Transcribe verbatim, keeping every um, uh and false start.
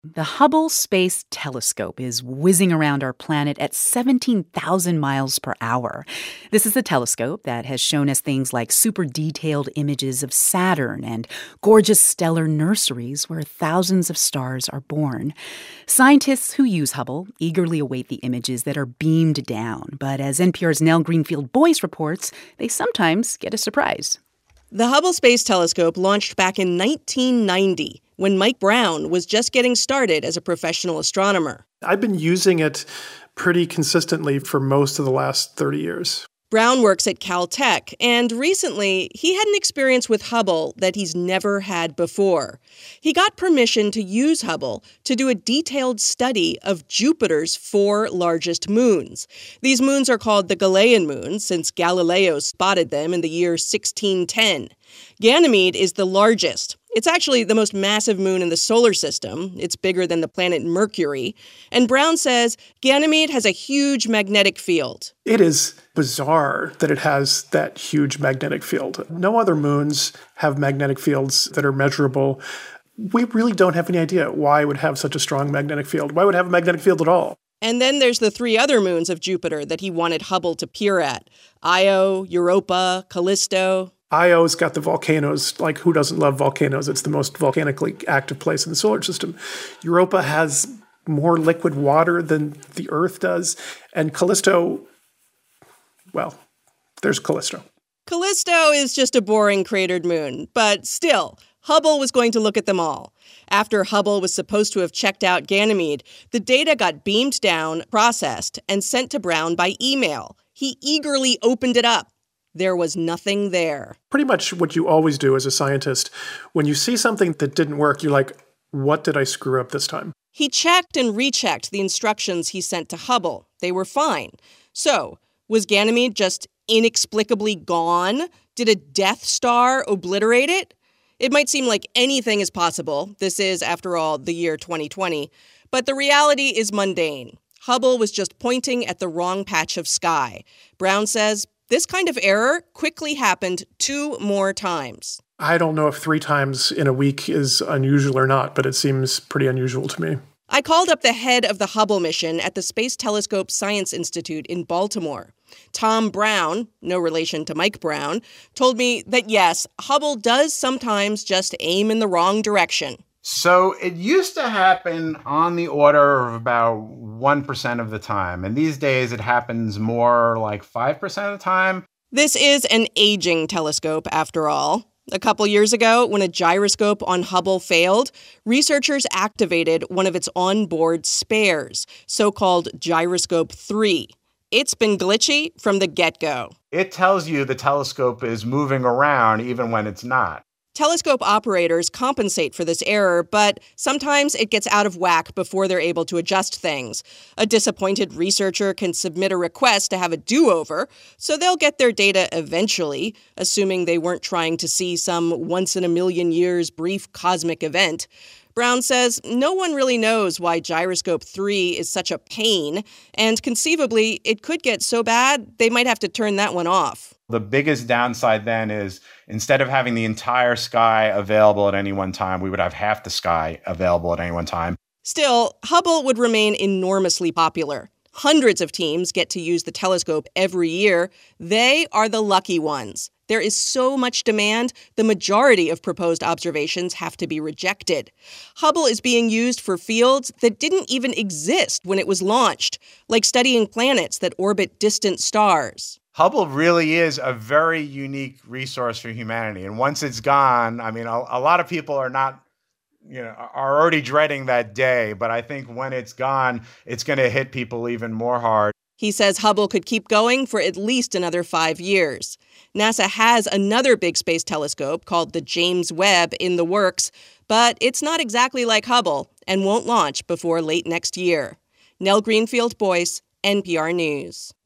The Hubble Space Telescope is whizzing around our planet at seventeen thousand miles per hour. This is a telescope that has shown us things like super detailed images of Saturn and gorgeous stellar nurseries where thousands of stars are born. Scientists who use Hubble eagerly await the images that are beamed down, but as N P R's Nell Greenfield-Boyce reports, they sometimes get a surprise. The Hubble Space Telescope launched back in nineteen ninety, when Mike Brown was just getting started as a professional astronomer. I've been using it pretty consistently for most of the last thirty years. Brown works at Caltech, and recently he had an experience with Hubble that he's never had before. He got permission to use Hubble to do a detailed study of Jupiter's four largest moons. These moons are called the Galilean moons, since Galileo spotted them in the year sixteen ten. Ganymede is the largest. It's actually the most massive moon in the solar system. It's bigger than the planet Mercury. And Brown says Ganymede has a huge magnetic field. It is bizarre that it has that huge magnetic field. No other moons have magnetic fields that are measurable. We really don't have any idea why it would have such a strong magnetic field. Why would it have a magnetic field at all? And then there's the three other moons of Jupiter that he wanted Hubble to peer at: Io, Europa, Callisto. Io's got the volcanoes. Like, who doesn't love volcanoes? It's the most volcanically active place in the solar system. Europa has more liquid water than the Earth does. And Callisto, well, there's Callisto. Callisto is just a boring cratered moon, but still, Hubble was going to look at them all. After Hubble was supposed to have checked out Ganymede, the data got beamed down, processed, and sent to Brown by email. He eagerly opened it up. There was nothing there. Pretty much what you always do as a scientist. When you see something that didn't work, you're like, what did I screw up this time? He checked and rechecked the instructions he sent to Hubble. They were fine. So, was Ganymede just inexplicably gone? Did a Death Star obliterate it? It might seem like anything is possible. This is, after all, the year twenty twenty. But the reality is mundane. Hubble was just pointing at the wrong patch of sky. Brown says this kind of error quickly happened two more times. I don't know if three times in a week is unusual or not, but it seems pretty unusual to me. I called up the head of the Hubble mission at the Space Telescope Science Institute in Baltimore. Tom Brown, no relation to Mike Brown, told me that yes, Hubble does sometimes just aim in the wrong direction. So it used to happen on the order of about one percent of the time. And these days it happens more like five percent of the time. This is an aging telescope, after all. A couple years ago, when a gyroscope on Hubble failed, researchers activated one of its onboard spares, so-called Gyroscope three. It's been glitchy from the get-go. It tells you the telescope is moving around even when it's not. Telescope operators compensate for this error, but sometimes it gets out of whack before they're able to adjust things. A disappointed researcher can submit a request to have a do-over, so they'll get their data eventually, assuming they weren't trying to see some once-in-a-million-years brief cosmic event. Brown says no one really knows why Gyroscope three is such a pain, and conceivably, it could get so bad they might have to turn that one off. The biggest downside then is instead of having the entire sky available at any one time, we would have half the sky available at any one time. Still, Hubble would remain enormously popular. Hundreds of teams get to use the telescope every year. They are the lucky ones. There is so much demand, the majority of proposed observations have to be rejected. Hubble is being used for fields that didn't even exist when it was launched, like studying planets that orbit distant stars. Hubble really is a very unique resource for humanity. And once it's gone, I mean, a, a lot of people are not, you know, are already dreading that day. But I think when it's gone, it's going to hit people even more hard. He says Hubble could keep going for at least another five years. NASA has another big space telescope called the James Webb in the works, but it's not exactly like Hubble and won't launch before late next year. Nell Greenfield-Boyce, N P R News.